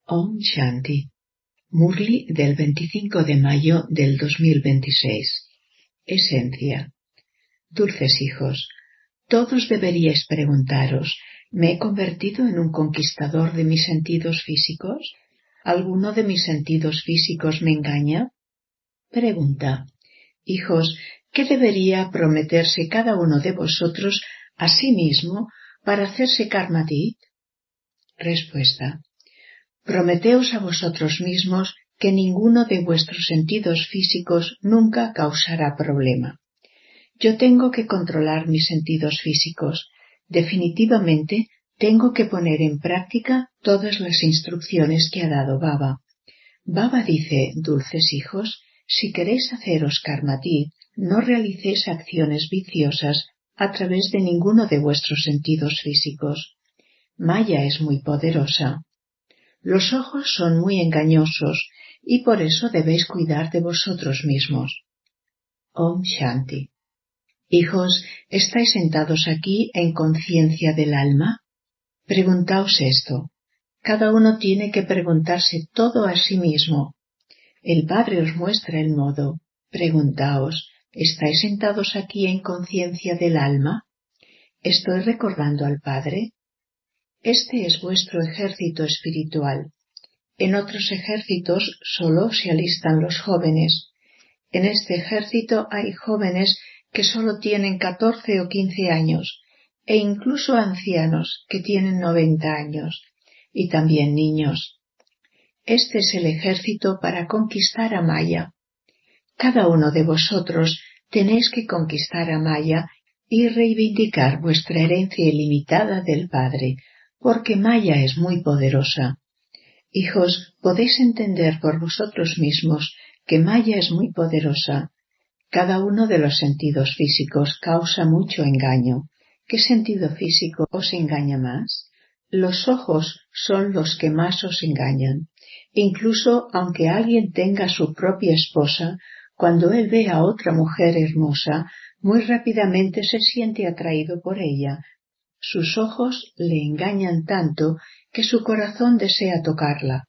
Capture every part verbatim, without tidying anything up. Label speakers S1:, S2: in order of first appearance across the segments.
S1: Om Shanti. Murli del veinticinco de mayo del dos mil veintiséis. Esencia. Dulces hijos, todos deberíais preguntaros, ¿me he convertido en un conquistador de mis sentidos físicos? ¿Alguno de mis sentidos físicos me engaña? Pregunta. Hijos, ¿qué debería prometerse cada uno de vosotros a sí mismo para hacerse karmadit? Respuesta. Prometeos a vosotros mismos que ninguno de vuestros sentidos físicos nunca causará problema. Yo tengo que controlar mis sentidos físicos. Definitivamente tengo que poner en práctica todas las instrucciones que ha dado Baba. Baba dice, dulces hijos, si queréis haceros karmadit, no realicéis acciones viciosas a través de ninguno de vuestros sentidos físicos. Maya es muy poderosa. Los ojos son muy engañosos y por eso debéis cuidar de vosotros mismos. Om Shanti. Hijos, ¿estáis sentados aquí en conciencia del alma? Preguntaos esto. Cada uno tiene que preguntarse todo a sí mismo. El Padre os muestra el modo. Preguntaos, ¿estáis sentados aquí en conciencia del alma? ¿Estoy recordando al Padre? Este es vuestro ejército espiritual. En otros ejércitos solo se alistan los jóvenes. En este ejército hay jóvenes que solo tienen catorce o quince años, e incluso ancianos que tienen noventa años, y también niños. Este es el ejército para conquistar a Maya. Cada uno de vosotros tenéis que conquistar a Maya y reivindicar vuestra herencia ilimitada del Padre, porque Maya es muy poderosa. Hijos, podéis entender por vosotros mismos que Maya es muy poderosa. Cada uno de los sentidos físicos causa mucho engaño. ¿Qué sentido físico os engaña más? Los ojos son los que más os engañan. Incluso aunque alguien tenga su propia esposa, cuando él ve a otra mujer hermosa, muy rápidamente se siente atraído por ella. Sus ojos le engañan tanto que su corazón desea tocarla.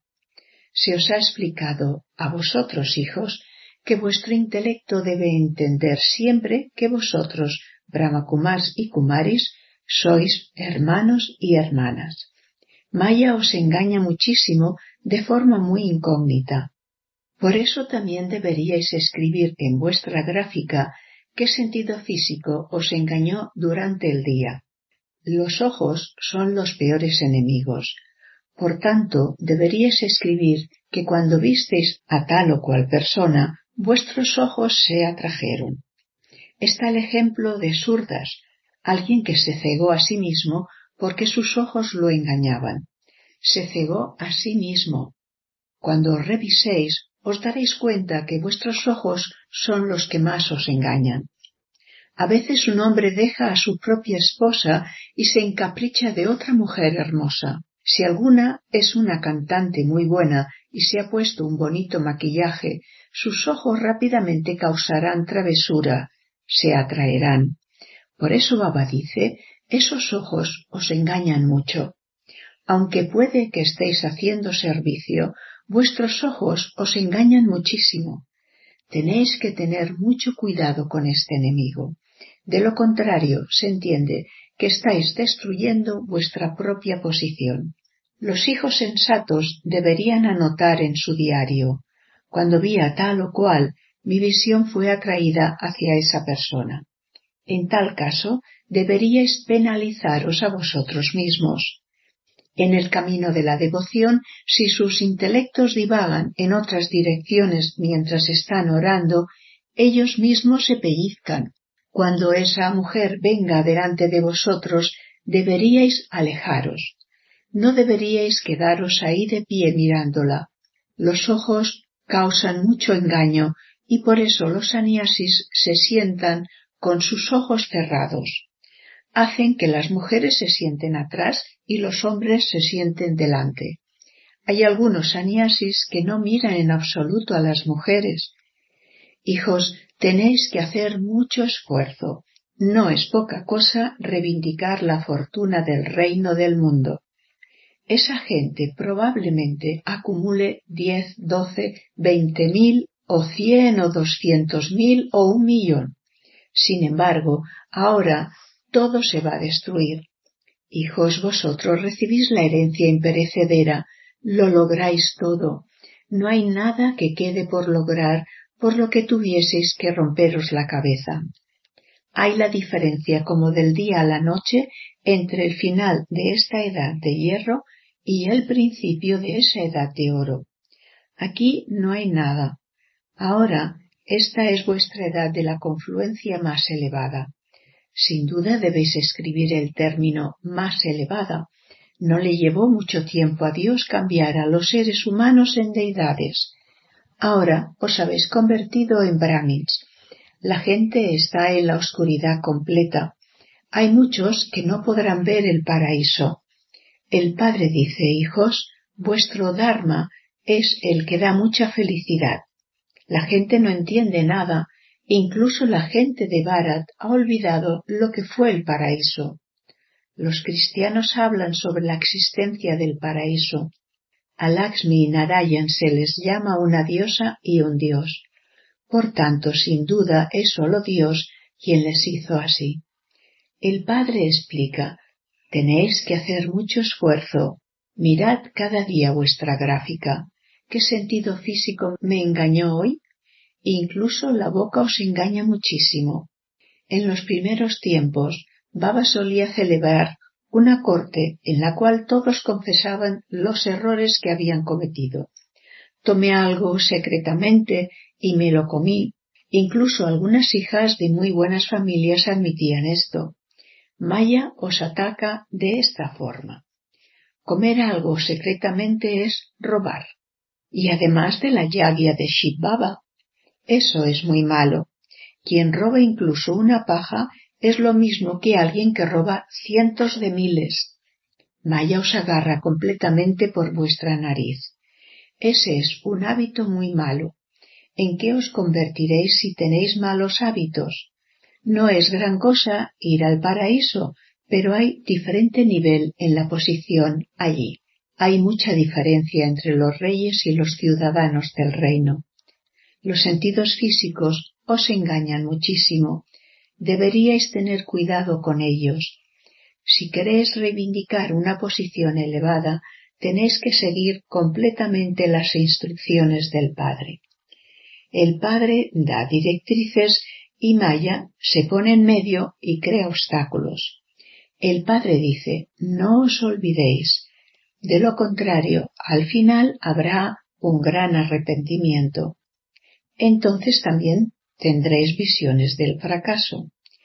S1: Se os ha explicado a vosotros, hijos, que vuestro intelecto debe entender siempre que vosotros, Brahmakumars y Kumaris, sois hermanos y hermanas. Maya os engaña muchísimo de forma muy incógnita. Por eso también deberíais escribir en vuestra gráfica qué sentido físico os engañó durante el día. Los ojos son los peores enemigos. Por tanto, deberíais escribir que cuando visteis a tal o cual persona, vuestros ojos se atrajeron. Está el ejemplo de Surdas, alguien que se cegó a sí mismo porque sus ojos lo engañaban. Se cegó a sí mismo. Cuando os reviséis, os daréis cuenta que vuestros ojos son los que más os engañan. A veces un hombre deja a su propia esposa y se encapricha de otra mujer hermosa. Si alguna es una cantante muy buena y se ha puesto un bonito maquillaje, sus ojos rápidamente causarán travesura, se atraerán. Por eso Baba dice, esos ojos os engañan mucho. Aunque puede que estéis haciendo servicio, vuestros ojos os engañan muchísimo. Tenéis que tener mucho cuidado con este enemigo. De lo contrario, se entiende que estáis destruyendo vuestra propia posición. Los hijos sensatos deberían anotar en su diario. Cuando vi a tal o cual, mi visión fue atraída hacia esa persona. En tal caso, deberíais penalizaros a vosotros mismos. En el camino de la devoción, si sus intelectos divagan en otras direcciones mientras están orando, ellos mismos se pellizcan. Cuando esa mujer venga delante de vosotros, deberíais alejaros. No deberíais quedaros ahí de pie mirándola. Los ojos causan mucho engaño y por eso los sannyasis se sientan con sus ojos cerrados. Hacen que las mujeres se sienten atrás y los hombres se sienten delante. Hay algunos sannyasis que no miran en absoluto a las mujeres. Hijos, tenéis que hacer mucho esfuerzo. No es poca cosa reivindicar la fortuna del reino del mundo. esa gente probablemente acumule diez, doce, veinte mil o cien o doscientos mil o un millón. Sin embargo, ahora todo se va a destruir. Hijos, vosotros recibís la herencia imperecedera, lo lográis todo. No hay nada que quede por lograr por lo que tuvieseis que romperos la cabeza. Hay la diferencia como del día a la noche entre el final de esta edad de hierro y el principio de esa edad de oro. Aquí no hay nada. Ahora, esta es vuestra edad de la confluencia más elevada. Sin duda debéis escribir el término más elevada. No le llevó mucho tiempo a Dios cambiar a los seres humanos en deidades. Ahora os habéis convertido en brahmins. La gente está en la oscuridad completa. Hay muchos que no podrán ver el paraíso. El Padre dice, hijos, vuestro dharma es el que da mucha felicidad. La gente no entiende nada. Incluso la gente de Bharat ha olvidado lo que fue el paraíso. Los cristianos hablan sobre la existencia del paraíso. A Lakshmi y Narayan se les llama una diosa y un dios. Por tanto, sin duda, es solo Dios quien les hizo así. El Padre explica, tenéis que hacer mucho esfuerzo. Mirad cada día vuestra gráfica. ¿Qué sentido físico me engañó hoy? Incluso la boca os engaña muchísimo. En los primeros tiempos, Baba solía celebrar una corte en la cual todos confesaban los errores que habían cometido. Tomé algo secretamente y me lo comí. Incluso algunas hijas de muy buenas familias admitían esto. Maya os ataca de esta forma. Comer algo secretamente es robar. Y además de la yagya de Shiv Baba. Eso es muy malo. Quien roba incluso una paja es lo mismo que alguien que roba cientos de miles. Maya os agarra completamente por vuestra nariz. Ese es un hábito muy malo. ¿En qué os convertiréis si tenéis malos hábitos? No es gran cosa ir al paraíso, pero hay diferente nivel en la posición allí. Hay mucha diferencia entre los reyes y los ciudadanos del reino. Los sentidos físicos os engañan muchísimo. Deberíais tener cuidado con ellos. Si queréis reivindicar una posición elevada, tenéis que seguir completamente las instrucciones del Padre. El Padre da directrices y Maya se pone en medio y crea obstáculos. El Padre dice, no os olvidéis. De lo contrario, al final habrá un gran arrepentimiento. Entonces también tendréis visiones del fracaso.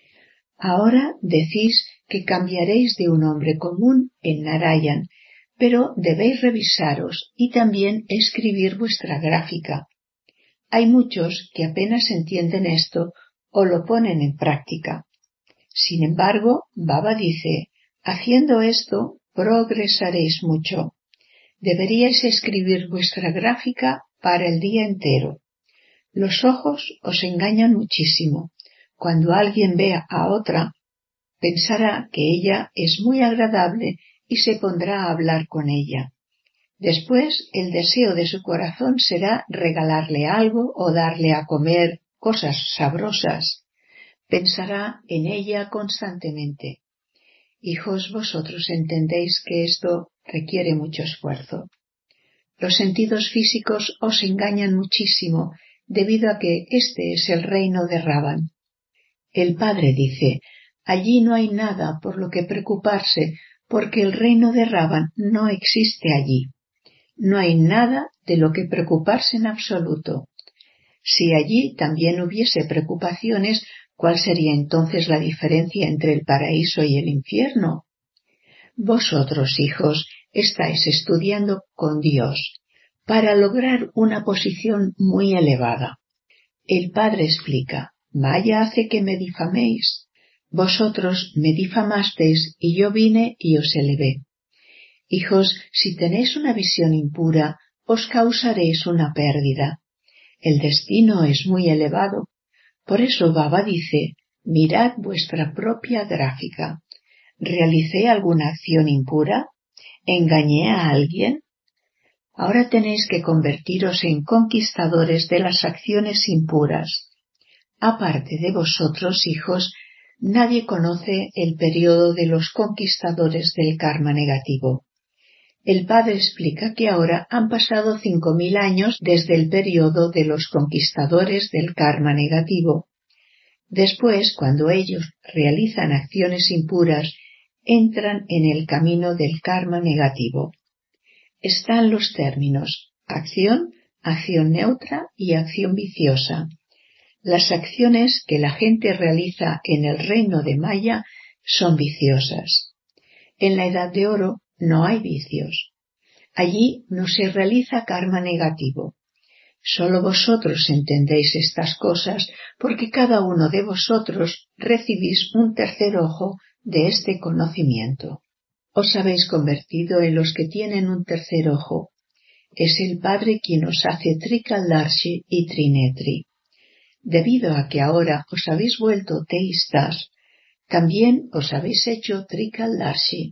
S1: Ahora decís que cambiaréis de un hombre común en Narayan, pero debéis revisaros y también escribir vuestra gráfica. Hay muchos que apenas entienden esto o lo ponen en práctica. Sin embargo, Baba dice, haciendo esto progresaréis mucho. Deberíais escribir vuestra gráfica para el día entero. Los ojos os engañan muchísimo. Cuando alguien vea a otra, pensará que ella es muy agradable y se pondrá a hablar con ella. Después, el deseo de su corazón será regalarle algo o darle a comer cosas sabrosas. Pensará en ella constantemente. Hijos, vosotros entendéis que esto requiere mucho esfuerzo. Los sentidos físicos os engañan muchísimo debido a que este es el reino de Ravan. El Padre dice, allí no hay nada por lo que preocuparse porque el reino de Ravan no existe allí. No hay nada de lo que preocuparse en absoluto. Si allí también hubiese preocupaciones, ¿cuál sería entonces la diferencia entre el paraíso y el infierno? Vosotros, hijos, estáis estudiando con Dios para lograr una posición muy elevada. El Padre explica, Maya hace que me difaméis. Vosotros me difamasteis y yo vine y os elevé. Hijos, si tenéis una visión impura, os causaréis una pérdida. El destino es muy elevado. Por eso Baba dice, mirad vuestra propia gráfica. ¿Realicé alguna acción impura? ¿Engañé a alguien? Ahora tenéis que convertiros en conquistadores de las acciones impuras. Aparte de vosotros, hijos, nadie conoce el periodo de los conquistadores del karma negativo. El padre explica que ahora han pasado cinco mil años desde el periodo de los conquistadores del karma negativo. Después, cuando ellos realizan acciones impuras, entran en el camino del karma negativo. Están los términos acción, acción neutra y acción viciosa. Las acciones que la gente realiza en el reino de Maya son viciosas. En la Edad de Oro no hay vicios. Allí no se realiza karma negativo. Solo vosotros entendéis estas cosas porque cada uno de vosotros recibís un tercer ojo de este conocimiento. Os habéis convertido en los que tienen un tercer ojo. Es el Padre quien os hace Trikaldarshi y Trinetri. Debido a que ahora os habéis vuelto teístas, también os habéis hecho Trikaldarshi.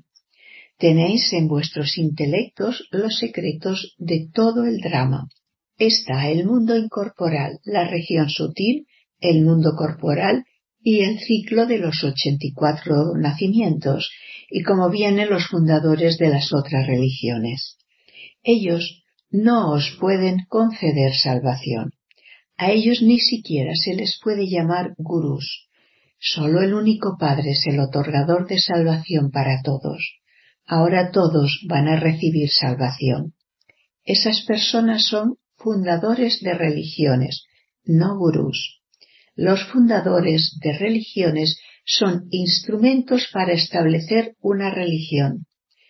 S1: Tenéis en vuestros intelectos los secretos de todo el drama. Está el mundo incorporal, la región sutil, el mundo corporal y el ciclo de los ochenta y cuatro nacimientos, y como vienen los fundadores de las otras religiones. Ellos no os pueden conceder salvación. A ellos ni siquiera se les puede llamar gurús. Solo el único Padre es el otorgador de salvación para todos. Ahora todos van a recibir salvación. Esas personas son fundadores de religiones, no gurús. Los fundadores de religiones son instrumentos para establecer una religión.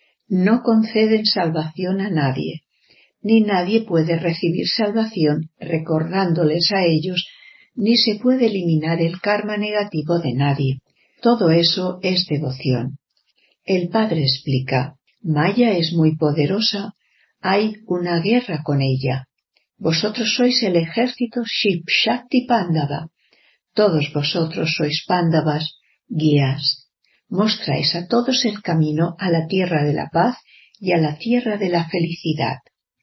S1: No conceden salvación a nadie, ni nadie puede recibir salvación recordándoles a ellos, ni se puede eliminar el karma negativo de nadie. Todo eso es devoción. El Padre explica, Maya es muy poderosa, hay una guerra con ella. Vosotros sois el ejército Shiv Shakti Pándava. Todos vosotros sois Pándavas, guías. Mostráis a todos el camino a la tierra de la paz y a la tierra de la felicidad.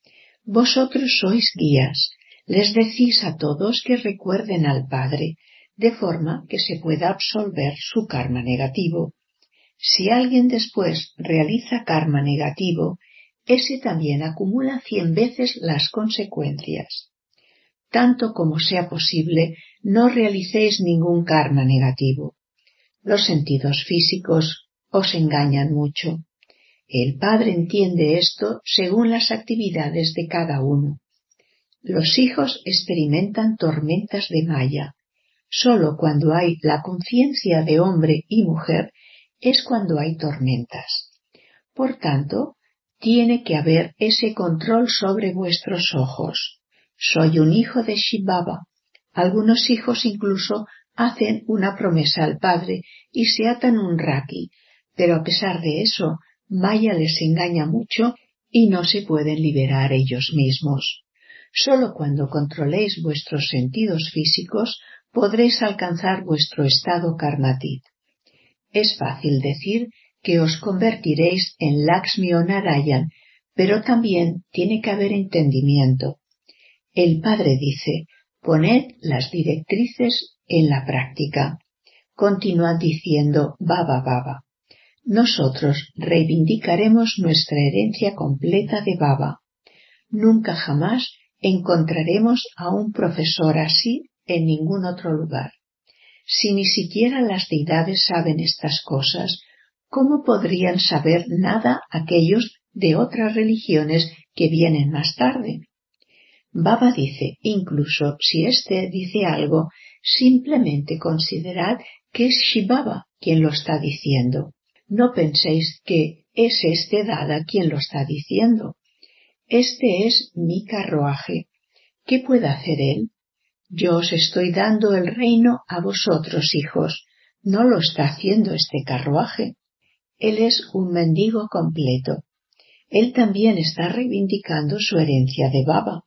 S1: Vosotros sois guías. Les decís a todos que recuerden al Padre, de forma que se pueda absolver su karma negativo. Si alguien después realiza karma negativo, ese también acumula cien veces las consecuencias. Tanto como sea posible, no realicéis ningún karma negativo. Los sentidos físicos os engañan mucho. El Padre entiende esto según las actividades de cada uno. Los hijos experimentan tormentas de Maya. Solo cuando hay la conciencia de hombre y mujer es cuando hay tormentas. Por tanto, tiene que haber ese control sobre vuestros ojos. Soy un hijo de Shiv Baba. Algunos hijos incluso hacen una promesa al Padre y se atan un raki, pero a pesar de eso, Maya les engaña mucho y no se pueden liberar ellos mismos. Solo cuando controléis vuestros sentidos físicos podréis alcanzar vuestro estado karmatit. Es fácil decir que os convertiréis en Lakshmi o Narayan, pero también tiene que haber entendimiento. El Padre dice, poned las directrices en la práctica. Continuad diciendo Baba Baba. Nosotros reivindicaremos nuestra herencia completa de Baba. Nunca jamás encontraremos a un profesor así en ningún otro lugar. Si ni siquiera las deidades saben estas cosas, ¿cómo podrían saber nada aquellos de otras religiones que vienen más tarde? Baba dice, incluso si éste dice algo, simplemente considerad que es Shiv Baba quien lo está diciendo. No penséis que es este Dada quien lo está diciendo. Este es mi carruaje. ¿Qué puede hacer él? Yo os estoy dando el reino a vosotros, hijos. No lo está haciendo este carruaje. Él es un mendigo completo. Él también está reivindicando su herencia de Baba.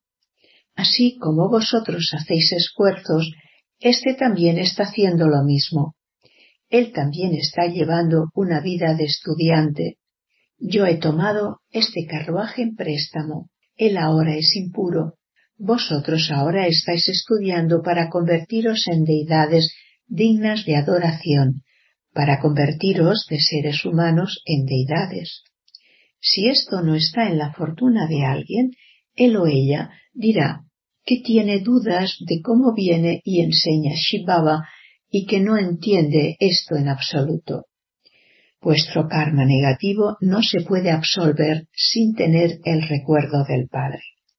S1: Así como vosotros hacéis esfuerzos, éste también está haciendo lo mismo. Él también está llevando una vida de estudiante. yo he tomado este carruaje en préstamo, él ahora es impuro, vosotros ahora estáis estudiando para convertiros en deidades dignas de adoración, para convertiros de seres humanos en deidades. Si esto no está en la fortuna de alguien, él o ella dirá que tiene dudas de cómo viene y enseña Shiv Baba y que no entiende esto en absoluto. Vuestro karma negativo no se puede absolver sin tener el recuerdo del Padre.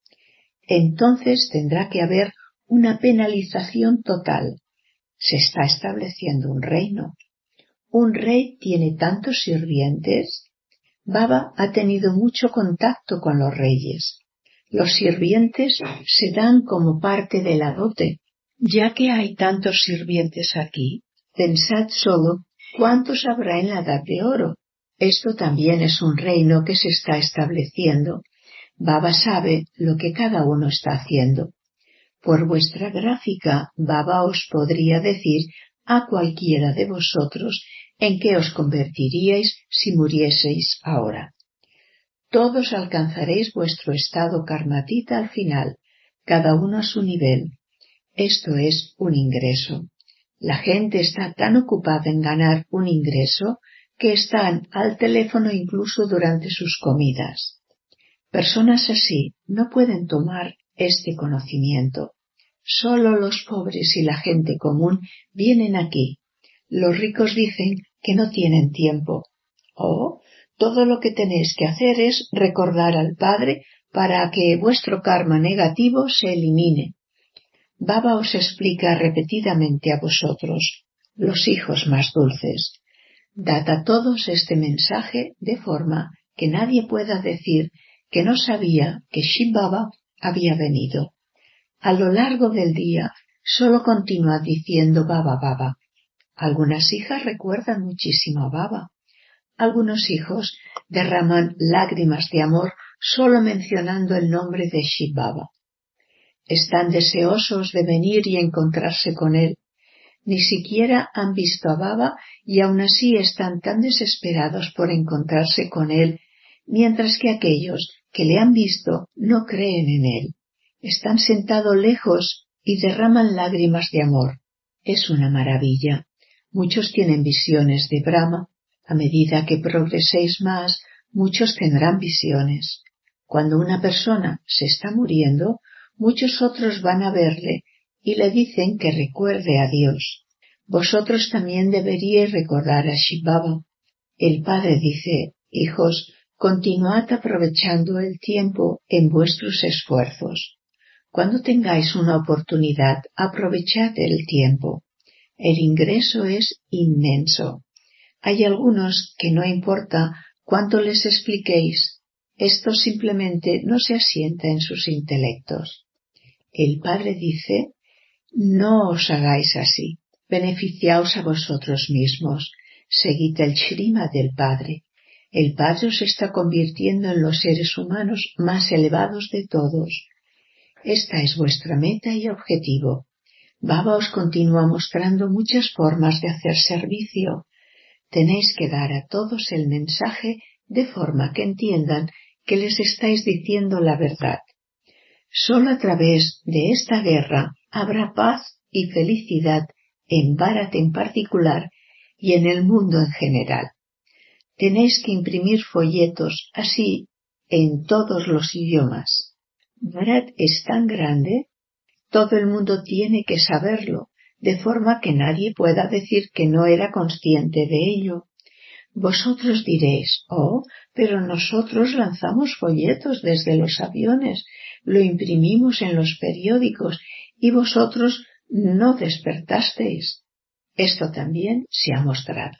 S1: Entonces tendrá que haber una penalización total. Se está estableciendo un reino. Un rey tiene tantos sirvientes. Baba ha tenido mucho contacto con los reyes. Los sirvientes se dan como parte de la dote. Ya que hay tantos sirvientes aquí, pensad solo cuántos habrá en la edad de oro. Esto también es un reino que se está estableciendo. Baba sabe lo que cada uno está haciendo. Por vuestra gráfica, Baba os podría decir a cualquiera de vosotros en qué os convertiríais si murieseis ahora. Todos alcanzaréis vuestro estado karmatita al final, cada uno a su nivel. Esto es un ingreso. La gente está tan ocupada en ganar un ingreso que están al teléfono incluso durante sus comidas. Personas así no pueden tomar este conocimiento. Solo los pobres y la gente común vienen aquí. Los ricos dicen que no tienen tiempo. Oh, todo lo que tenéis que hacer es recordar al Padre para que vuestro karma negativo se elimine. Baba os explica repetidamente a vosotros, los hijos más dulces. Dad a todos este mensaje de forma que nadie pueda decir que no sabía que Shiv Baba había venido. A lo largo del día solo continúa diciendo Baba Baba. Algunas hijas recuerdan muchísimo a Baba. Algunos hijos derraman lágrimas de amor solo mencionando el nombre de Shiv Baba. Están deseosos de venir y encontrarse con él. Ni siquiera han visto a Baba y aún así están tan desesperados por encontrarse con él, mientras que aquellos que le han visto no creen en él. Están sentados lejos y derraman lágrimas de amor. Es una maravilla. Muchos tienen visiones de Brahma. A medida que progreséis más, muchos tendrán visiones. Cuando una persona se está muriendo, muchos otros van a verle y le dicen que recuerde a Dios. Vosotros también deberíais recordar a Shiv Baba. El Padre dice, hijos, continuad aprovechando el tiempo en vuestros esfuerzos. Cuando tengáis una oportunidad, aprovechad el tiempo. El ingreso es inmenso. Hay algunos que no importa cuánto les expliquéis, esto simplemente no se asienta en sus intelectos. El Padre dice, no os hagáis así, beneficiaos a vosotros mismos, seguid el Shrima del Padre. El Padre os está convirtiendo en los seres humanos más elevados de todos. Esta es vuestra meta y objetivo. Baba os continúa mostrando muchas formas de hacer servicio. Tenéis que dar a todos el mensaje de forma que entiendan que les estáis diciendo la verdad. Solo a través de esta guerra habrá paz y felicidad en Bharat en particular y en el mundo en general. Tenéis que imprimir folletos así en todos los idiomas. Bharat es tan grande, todo el mundo tiene que saberlo, de forma que nadie pueda decir que no era consciente de ello. Vosotros diréis, oh, pero nosotros lanzamos folletos desde los aviones, lo imprimimos en los periódicos y vosotros no despertasteis. Esto también se ha mostrado.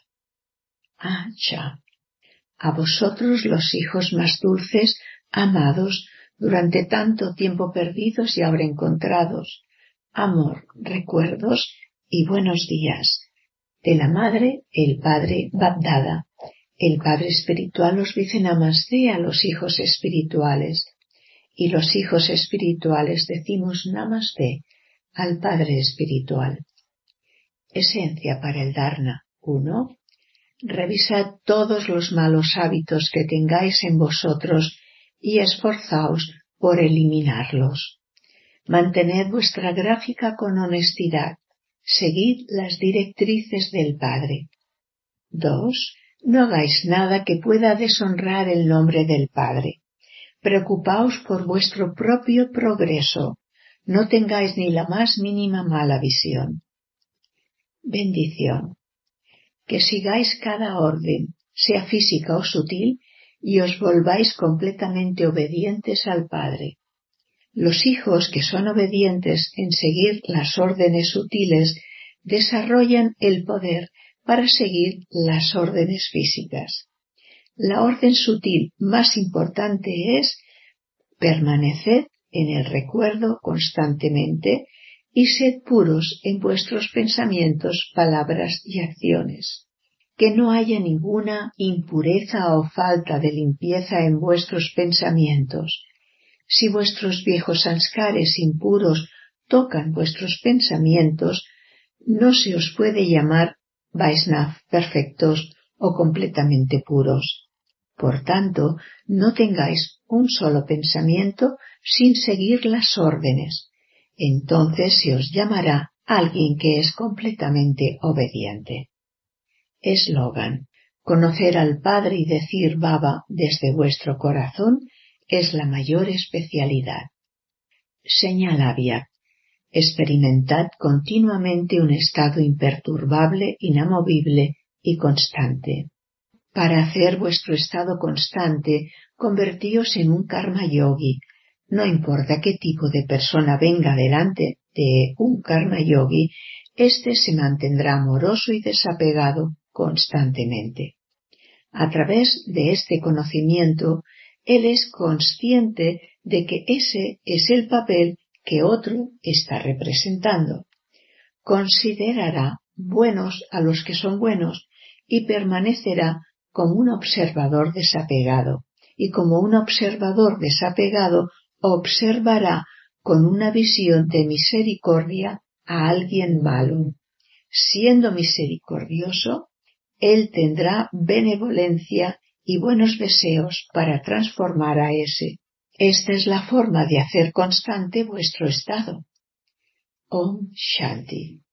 S1: Ah, ya. A vosotros los hijos más dulces, amados, durante tanto tiempo perdidos y ahora encontrados, amor, recuerdos y buenos días. De la Madre, el Padre Bapdada. El Padre Espiritual os dice Namaste a los hijos espirituales. Y los hijos espirituales decimos Namaste al Padre Espiritual. Esencia para el Dharna. uno. Revisad todos los malos hábitos que tengáis en vosotros y esforzaos por eliminarlos. Mantened vuestra gráfica con honestidad. Seguid las directrices del Padre. dos. No hagáis nada que pueda deshonrar el nombre del Padre. Preocupaos por vuestro propio progreso. No tengáis ni la más mínima mala visión. Bendición. Que sigáis cada orden, sea física o sutil, y os volváis completamente obedientes al Padre. Los hijos que son obedientes en seguir las órdenes sutiles desarrollan el poder para seguir las órdenes físicas. La orden sutil más importante es permaneced en el recuerdo constantemente y sed puros en vuestros pensamientos, palabras y acciones. Que no haya ninguna impureza o falta de limpieza en vuestros pensamientos. Si vuestros viejos sanskares impuros tocan vuestros pensamientos, no se os puede llamar Vaisnav perfectos o completamente puros. Por tanto, no tengáis un solo pensamiento sin seguir las órdenes. Entonces se os llamará alguien que es completamente obediente. Eslogan: conocer al Padre y decir Baba desde vuestro corazón es la mayor especialidad. Señalavia: experimentad continuamente un estado imperturbable, inamovible y constante. Para hacer vuestro estado constante, convertíos en un karma yogi. No importa qué tipo de persona venga delante de un karma yogi, éste se mantendrá amoroso y desapegado constantemente. A través de este conocimiento, él es consciente de que ese es el papel que otro está representando. Considerará buenos a los que son buenos y permanecerá como un observador desapegado, y como un observador desapegado observará con una visión de misericordia a alguien malo. Siendo misericordioso, él tendrá benevolencia y buenos deseos para transformar a ese. Esta es la forma de hacer constante vuestro estado. Om Shanti.